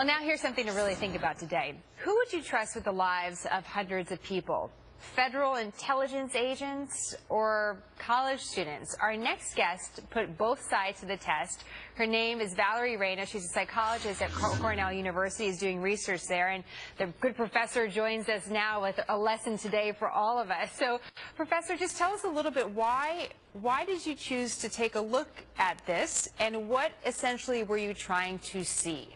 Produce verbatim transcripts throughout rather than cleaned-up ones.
Well, now here's something to really think about today. Who would you trust with the lives of hundreds of people? Federal intelligence agents or college students? Our next guest put both sides to the test. Her name is Valerie Reyna. She's a psychologist at Cornell University, is doing research there, and the good professor joins us now with a lesson today for all of us. So, Professor, just tell us a little bit why why did you choose to take a look at this, and what essentially were you trying to see?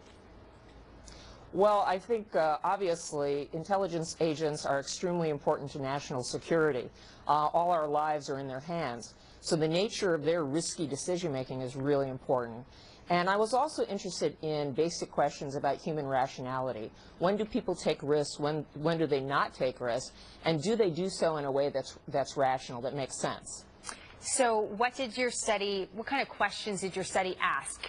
Well, I think uh, obviously intelligence agents are extremely important to national security. Uh, all our lives are in their hands. So the nature of their risky decision-making is really important. And I was also interested in basic questions about human rationality. When do people take risks? When, when do they not take risks? And do they do so in a way that's, that's rational, that makes sense? So what did your study, what kind of questions did your study ask?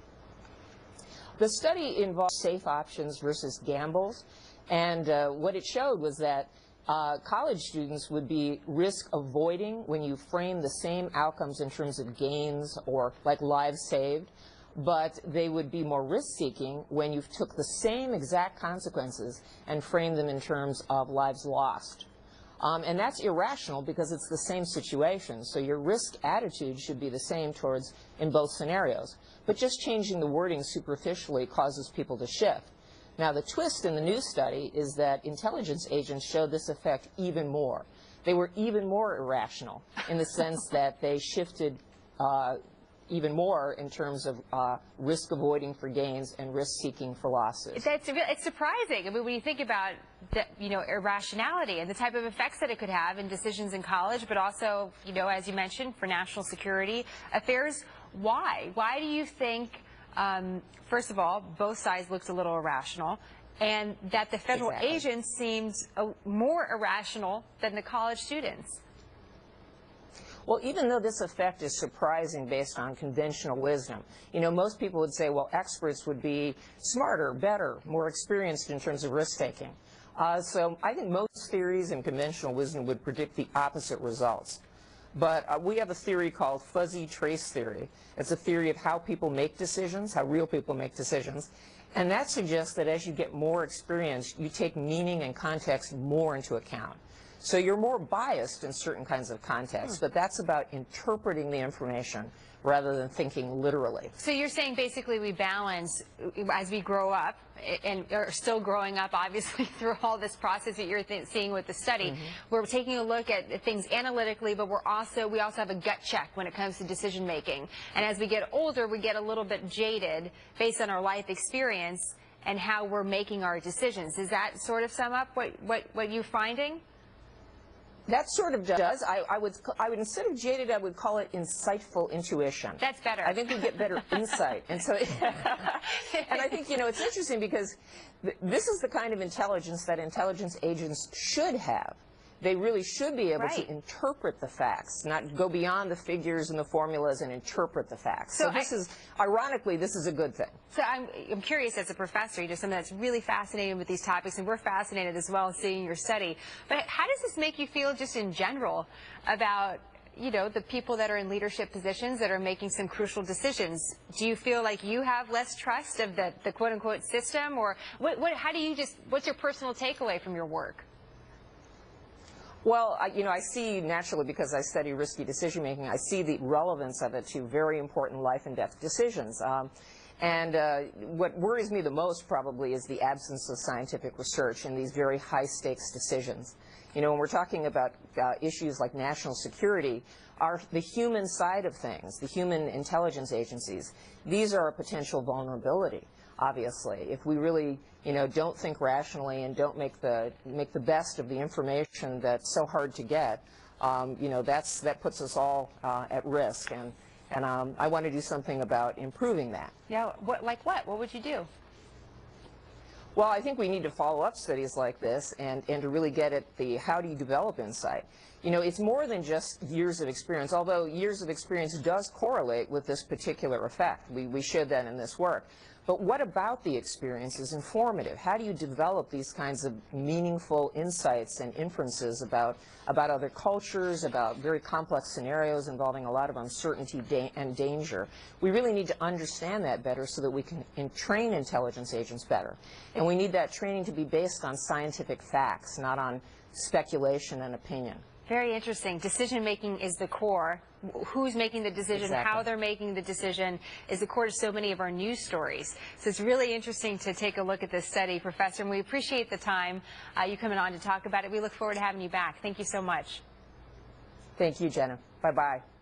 The study involved safe options versus gambles, and uh, what it showed was that uh, college students would be risk avoiding when you frame the same outcomes in terms of gains or like lives saved, but they would be more risk-seeking when you took the same exact consequences and framed them in terms of lives lost. Um, and that's irrational because it's the same situation. So your risk attitude should be the same towards in both scenarios. But just changing the wording superficially causes people to shift. Now the twist in the new study is that intelligence agents showed this effect even more. They were even more irrational in the sense that they shifted uh, even more in terms of uh, risk avoiding for gains and risk seeking for losses. That's it's surprising. I mean, when you think about the, you know, irrationality and the type of effects that it could have in decisions in college, but also, you know, as you mentioned, for national security affairs. Why? Why do you think, um, first of all, both sides looked a little irrational, and that the federal Exactly. agents seemed uh, more irrational than the college students? Well, even though this effect is surprising based on conventional wisdom, you know, most people would say, well, experts would be smarter, better, more experienced in terms of risk-taking. Uh, so I think most theories and conventional wisdom would predict the opposite results. But uh, we have a theory called fuzzy trace theory. It's a theory of how people make decisions, how real people make decisions. And that suggests that as you get more experience, you take meaning and context more into account. So you're more biased in certain kinds of contexts, but that's about interpreting the information rather than thinking literally. So you're saying basically we balance as we grow up, and are still growing up obviously through all this process that you're th seeing with the study. Mm-hmm. We're taking a look at things analytically, but we're also we also have a gut check when it comes to decision making. And as we get older, we get a little bit jaded based on our life experience and how we're making our decisions. Does that sort of sum up what what, what you're finding? That sort of does. I, I would, I would instead of jaded, I would call it insightful intuition. That's better. I think we get better insight, and so, and I think you know it's interesting because th this is the kind of intelligence that intelligence agents should have. They really should be able right. to interpret the facts, not go beyond the figures and the formulas and interpret the facts. So, so this I, is, ironically, this is a good thing. So I'm, I'm curious as a professor, you do something that's really fascinating with these topics, and we're fascinated as well seeing your study. But how does this make you feel just in general about, you know, the people that are in leadership positions that are making some crucial decisions? Do you feel like you have less trust of the, the quote-unquote system, or what, what, how do you just, what's your personal takeaway from your work? Well, I, you know, I see naturally, because I study risky decision-making, I see the relevance of it to very important life and death decisions. Um, and uh, what worries me the most probably is the absence of scientific research in these very high-stakes decisions. You know, when we're talking about uh, issues like national security, are the human side of things, the human intelligence agencies, these are a potential vulnerability. Obviously, if we really, you know, don't think rationally and don't make the make the best of the information that's so hard to get, um, you know, that's that puts us all uh, at risk. And and um, I want to do something about improving that. Yeah. What, like what? What would you do? Well, I think we need to follow up studies like this and and to really get at the how do you develop insight. You know, it's more than just years of experience, although years of experience does correlate with this particular effect. We we showed that in this work. But what about the experience is informative? How do you develop these kinds of meaningful insights and inferences about, about other cultures, about very complex scenarios involving a lot of uncertainty da and danger? We really need to understand that better so that we can in train intelligence agents better. And we need that training to be based on scientific facts, not on speculation and opinion. Very interesting. Decision-making is the core. Who's making the decision, Exactly. how they're making the decision is the core to so many of our news stories. So it's really interesting to take a look at this study, Professor, and we appreciate the time uh, you coming on to talk about it. We look forward to having you back. Thank you so much. Thank you, Jenna. Bye-bye.